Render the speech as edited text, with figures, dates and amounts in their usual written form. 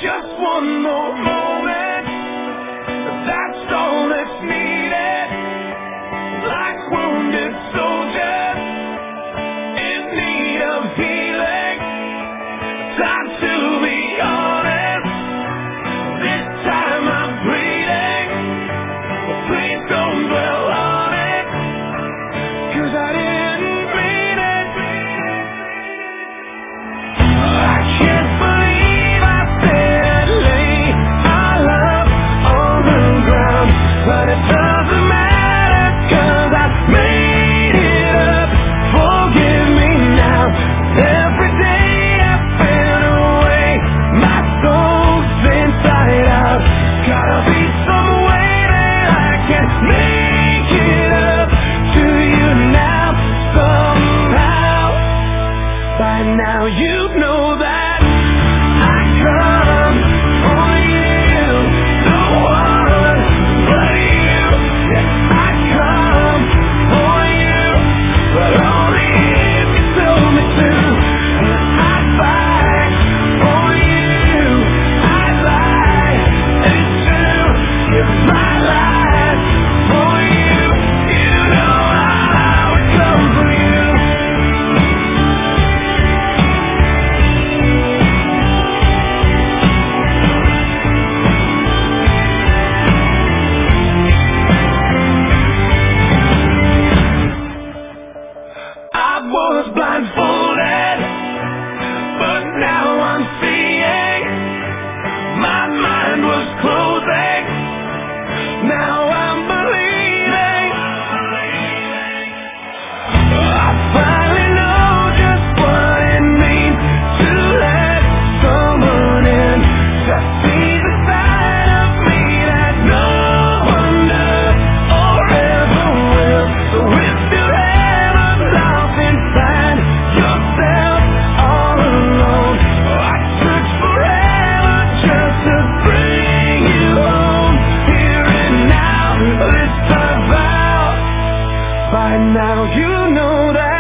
Just one more moment, that's all that's needed. Like wounded soldiers in need of healing. Time to be honest, this time I'm bleeding. Please don't dwell on it, 'cause I didn't mean it. I can't believe I said I'd lay our love on the ground, but it doesn't matter, 'cause I made it up. Forgive me now. Every day I've been away, my soul's inside out. Gotta be some way that I can make it up to you now somehow. By now you know that I come for you, no one but you. Yeah, I come for you, but only if you tell me to. I fight for you, I lie, it's true. Give my life for you. You know how it comes for you. I was blindfolded, but now I'm seeing. My mind was closing, now I'm believing. I finally know just what it means to let someone in, to see the side of me that no one does or ever will. So if you ever lost inside yourself all alone, I search forever just to bring you home, here and now. This I vow. By now you know that